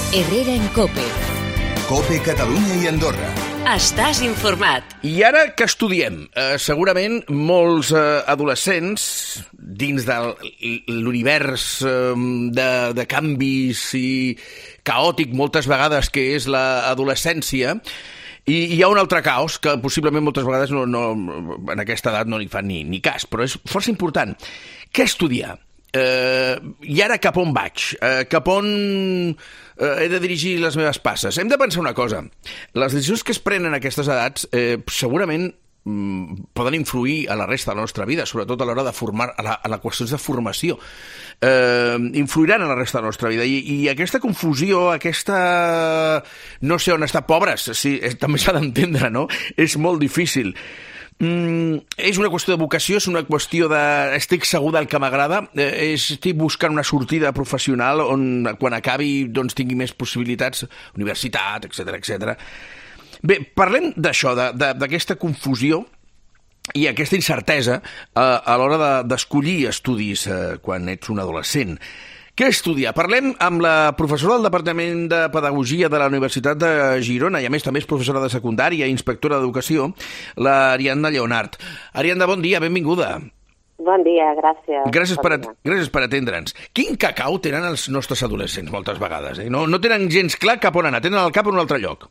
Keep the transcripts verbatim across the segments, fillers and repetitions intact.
Herrera en COPE. COPE Catalunya i Andorra. Estàs informat. I ara que estudiem? Eh, segurament molts eh, adolescents, dins de l'univers eh, de, de canvis i caòtic moltes vegades que és l'adolescència, i hi ha un altre caos que possiblement moltes vegades no, no, en aquesta edat no li fan ni, ni cas, però és força important. Què estudiar? Eh, I ara cap on vaig? Eh, cap on eh, he de dirigir les meves passes? Hem de pensar una cosa. Les decisions que es prenen a aquestes edats eh, segurament mm, poden influir a la resta de la nostra vida, sobretot a l'hora de formar, a la, a la qüestions de formació. Eh, influiran a la resta de la nostra vida. I, i aquesta confusió, aquesta... no sé on estar, pobres, sí, eh, també s'ha d'entendre, no? És molt difícil. Mm, és una qüestió de vocació, és una qüestió de... estic segur del que m'agrada, eh, estic buscant una sortida professional on quan acabi doncs, tingui més possibilitats, universitat, etcètera, etcètera. Bé, parlem d'això, d'aquesta confusió i aquesta incertesa eh, a l'hora de, d'escollir estudis eh, quan ets un adolescent. Què estudiar? Parlem amb la professora del Departament de Pedagogia de la Universitat de Girona i a més també és professora de secundària i inspectora d'educació, la Ariadna Lleonart. Ariadna, bon dia, benvinguda. Bon dia, gràcies. Gràcies per, gràcies per atendre'ns. Quin cacau tenen els nostres adolescents moltes vegades? Eh? No, no tenen gens clar cap on anar, tenen el cap en un altre lloc.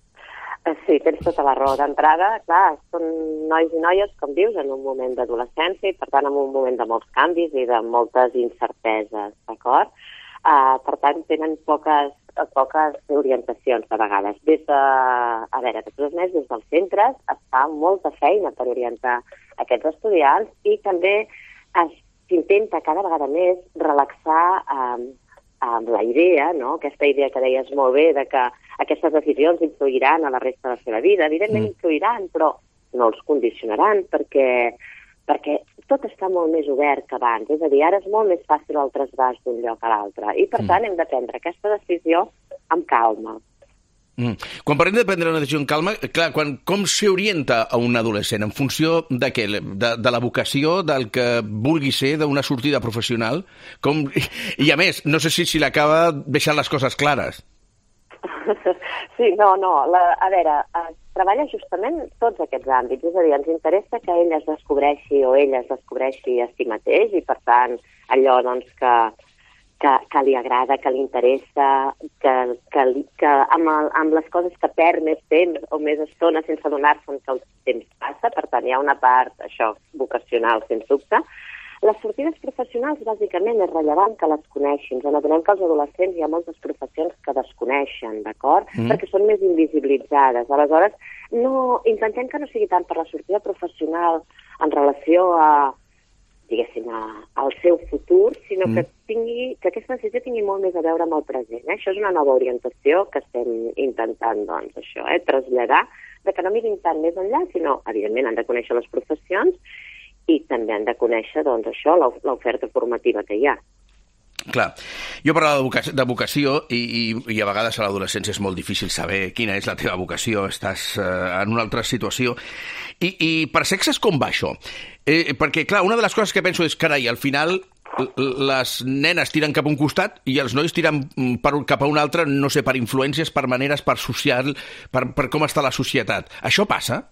Sí, tens tota la raó. D'entrada, clar, són nois i noies, com dius, en un moment d'adolescència i, per tant, en un moment de molts canvis i de moltes incerteses, d'acord? Uh, per tant, tenen poques, poques orientacions, de vegades. Des de, a veure, tots els mesos, des dels centres, es fa molta feina per orientar aquests estudiants i també s'intenta cada vegada més relaxar uh, amb la idea, no? Aquesta idea que deies molt bé, de que aquestes decisions influiran a la resta de la seva vida. Evidentment mm. influiran, però no els condicionaran, perquè, perquè tot està molt més obert que abans. És a dir, ara és molt més fàcil el trasbàs d'un lloc a l'altre. I, per mm. tant, hem de prendre aquesta decisió amb calma. Mm. Quan parlem de prendre una decisió en calma, clar, quan, com s'orienta a un adolescent? En funció de què? De, de la vocació, del que vulgui ser, d'una sortida professional? Com... I a més, no sé si, si l'acaba deixant les coses clares. Sí, no, no. La, a veure, es treballa justament tots aquests àmbits. És a dir, ens interessa que ell es descobreixi o ella es descobreixi a si mateix i, per tant, allò doncs, que, que, que li agrada, que li interessa, que, que, li, que amb, el, amb les coses que perd més temps o més estona sense adonar-se'n que el temps passa. Per tant, hi ha una part, això, vocacional, sens dubte. Les sortides professionals, bàsicament, és rellevant que les coneixin. Ens adonem que als adolescents hi ha moltes professions que desconeixen, d'acord? Mm. Perquè són més invisibilitzades. Aleshores, no, intentem que no sigui tant per la sortida professional en relació a, diguéssim, a, al seu futur, sinó mm. que, tingui, que aquesta decisió tingui molt més a veure amb el present. Eh? Això és una nova orientació que estem intentant, doncs, això, eh? traslladar, de que no mirin tant més enllà, sinó, evidentment, han de conèixer les professions i també han de conèixer, doncs, això, l'oferta formativa que hi ha. Clar. Jo parlava de vocació, de vocació i, i, i a vegades a l'adolescència és molt difícil saber quina és la teva vocació, estàs eh, en una altra situació. I, i per sexes com va això? Eh, perquè, clar, una de les coses que penso és, carai, al final les nenes tiren cap a un costat i els nois tiren per, cap a un altre, no sé, per influències, per maneres, per social, per, per com està la societat. Això passa?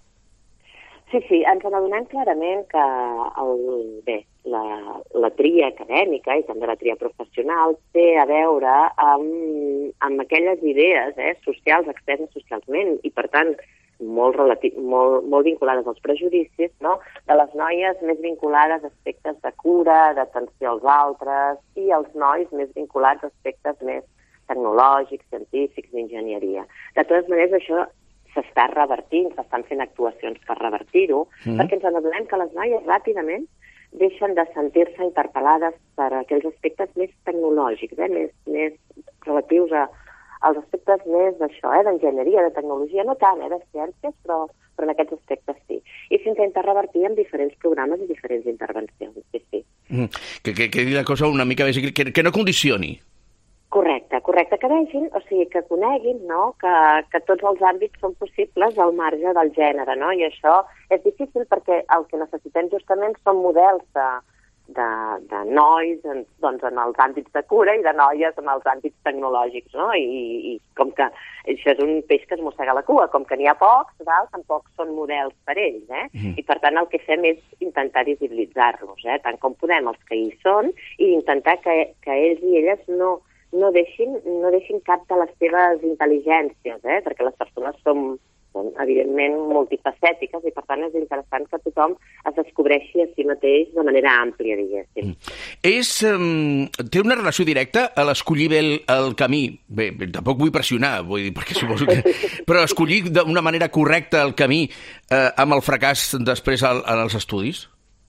Sí, sí, ens n'adonem clarament que el, bé, la, la tria acadèmica i també la tria professional té a veure amb, amb aquelles idees eh, socials, externes socialment, i per tant molt, relatiu, molt, molt vinculades als prejudicis, no? De les noies més vinculades a aspectes de cura, d'atenció als altres, i els nois més vinculats a aspectes més tecnològics, científics, d'enginyeria. De totes maneres, això s'està revertint, s'estan fent actuacions per revertir-ho, mm. perquè ens adonem que les noies ràpidament deixen de sentir-se interpel·lades per aquells aspectes més tecnològics, eh? més, més relatius a, als aspectes més d'això, eh? d'enginyeria, de tecnologia, no tant, eh? de ciències, però, però en aquests aspectes sí. I s'intenta revertir en diferents programes i diferents intervencions, sí, sí. Mm. Que, que, que la cosa una mica més, que, que no condicioni. Correcte, correcte, que vegin, o sigui, que coneguin, no?, que, que tots els àmbits són possibles al marge del gènere, no?, i això és difícil perquè el que necessitem justament són models de, de, de nois en, doncs, en els àmbits de cura i de noies en els àmbits tecnològics, no? I, i com que això és un peix que es mossega la cua, com que n'hi ha pocs, val? Tampoc són models per ells, eh? Mm. I per tant el que fem és intentar visibilitzar-los, eh? Tant com podem els que hi són, i intentar que, que ells i elles no, no, deixin, no deixin cap de les seves intel·ligències, eh? Perquè les persones som són, evidentment, multifacètiques i, per tant, és interessant que tothom es descobreixi a si mateix de manera àmplia, diguéssim. És, um, té una relació directa a l'escollir bé el, el camí? Bé, bé, tampoc vull pressionar, vull dir, perquè suposo que... Però escollir d'una manera correcta el camí eh, amb el fracàs després al, als estudis?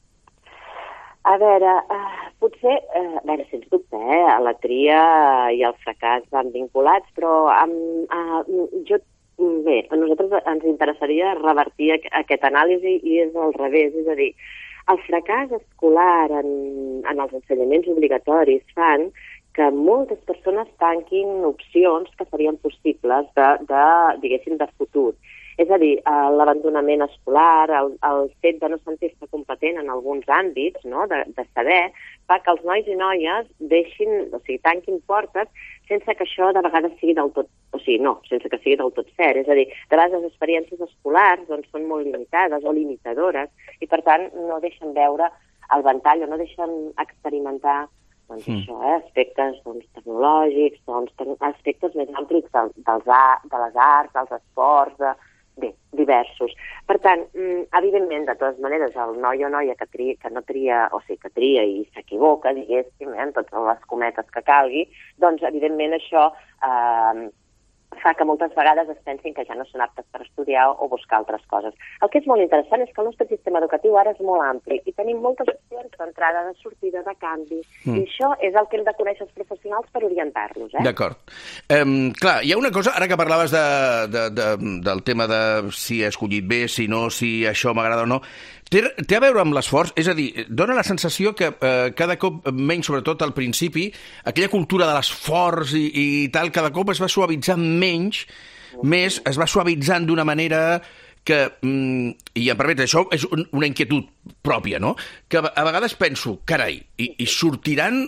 A veure, uh, potser, uh, a veure, sens dubte, eh, a la tria i el fracàs van vinculats, però amb, uh, jo Bé, a nosaltres ens interessaria revertir aquest anàlisi i és al revés, és a dir, el fracàs escolar en, en els ensenyaments obligatoris fan que moltes persones tanquin opcions que serien possibles de, de diguéssim, de futur. És a dir, l'abandonament escolar, el, el fet de no sentir-se competent en alguns àmbits, no? de, de saber, fa que els nois i noies deixin, o sigui, tanquin portes sense que això de vegades sigui del tot, o sigui, no, sense que sigui del tot cert. És a dir, de vegades les experiències escolars doncs, són molt limitades o limitadores i, per tant, no deixen veure el ventall o no deixen experimentar doncs, mm. això, eh? aspectes doncs, tecnològics, doncs, aspectes més amplis del, dels, de les arts, dels esports, de, bé, diversos. Per tant, evidentment, de totes maneres, el noi o noia que, tria, que no tria, o sigui, que tria i s'equivoca, diguéssim, eh, en totes les cometes que calgui, doncs, evidentment, això eh, fa que moltes vegades es pensin que ja no són aptes per estudiar o buscar altres coses. El que és molt interessant és que el nostre sistema educatiu ara és molt ampli i tenim moltes opcions d'entrada, de sortida, de canvi, mm. i això és el que hem de conèixer els professionals per orientar-los. Eh? D'acord. Um, clar, hi ha una cosa, ara que parlaves de, de, de, del tema de si he escollit bé, si no, si això m'agrada o no, té, té a veure amb l'esforç? És a dir, dona la sensació que eh, cada cop menys, sobretot al principi, aquella cultura de l'esforç i, i tal, cada cop es va suavitzar menys, més, es va suavitzant d'una manera que, i em permet, això és una inquietud pròpia, no? Que a vegades penso, carai, i, i sortiran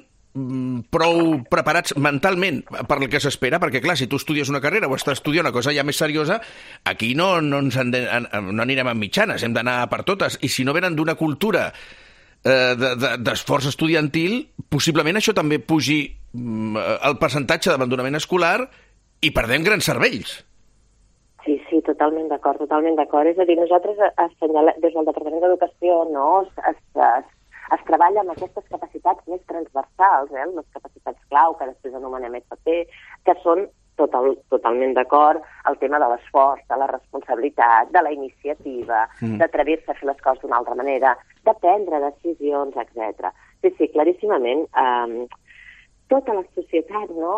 prou preparats mentalment per el que s'espera, perquè clar, si tu estudies una carrera o estàs estudiant una cosa ja més seriosa, aquí no, no, ens en de, no anirem amb mitjanes, hem d'anar per totes, i si no venen d'una cultura eh, d'esforç estudiantil, possiblement això també pugi el percentatge d'abandonament escolar i perdem grans cervells. Sí, sí, totalment d'acord, totalment d'acord. És a dir, nosaltres assenyalem, des del Departament d'Educació, no, es, es, es treballa amb aquestes capacitats més transversals, eh, les capacitats clau, que després anomenem F P, que són total, totalment d'acord, el tema de l'esforç, de la responsabilitat, de la iniciativa, mm. d'atrevir-se a fer les coses d'una altra manera, de prendre decisions, etcètera. Sí, sí, claríssimament, eh, tota la societat, no?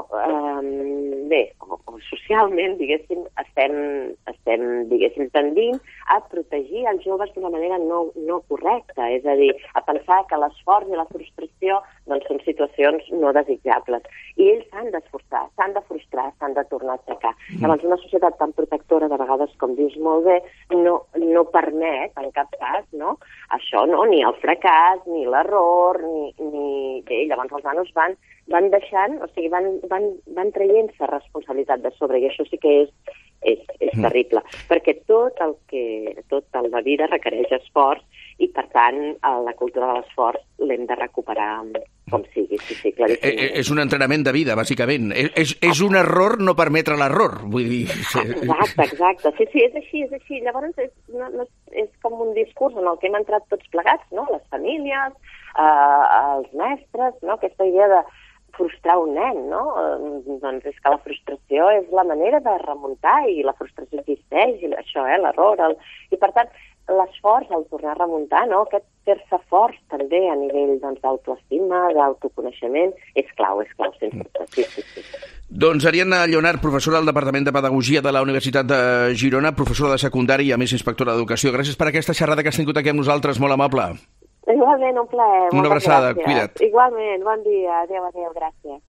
Eh, bé, o, o socialment, diguéssim, estem, estem, diguéssim, tendint a protegir els joves d'una manera no, no correcta, és a dir, a pensar que l'esforç i la frustració doncs, són situacions no desitjables. I ells s'han d'esforçar, s'han de frustrar, s'han de tornar a aixecar. Mm. Llavors, una societat tan protectora, de vegades, com dius molt bé, no, no permet, en cap cas, no? Això, no? Ni el fracàs, ni l'error, ni, ni... Bé, llavors els nanos van van deixant, o sigui, van, van, van traient-se responsabilitat de sobre, i això sí que és, és, és mm. terrible, perquè tot el que, tot el de vida requereix esforç, i per tant la cultura de l'esforç l'hem de recuperar com sigui, sí, sí, claríssim. Eh, és un entrenament de vida, bàsicament. És, és, és un error no permetre l'error, vull dir... Exacte, exacte. Sí, sí, és així, és així. Llavors és, no, no, és com un discurs en el que hem entrat tots plegats, no? Les famílies, eh, els mestres, no? Aquesta idea de frustrar un nen, no? Eh, doncs és que la frustració és la manera de remuntar, i la frustració existeix, i això, eh, l'error, el... i per tant, l'esforç, el tornar a remuntar, no? Aquest fer-se forts també a nivell doncs, d'autoestima, d'autoconeixement, és clau, és clau, sense dubte. Sí, sí, sí. Doncs Ariadna Lleonart, professora del Departament de Pedagogia de la Universitat de Girona, professora de secundària i a més inspectora d'Educació. Gràcies per aquesta xerrada que has tingut aquí amb nosaltres, molt amable. Igualment, un plaer. Una abraçada, cuida't. Igualment, bon dia. Adéu, adéu, gràcies.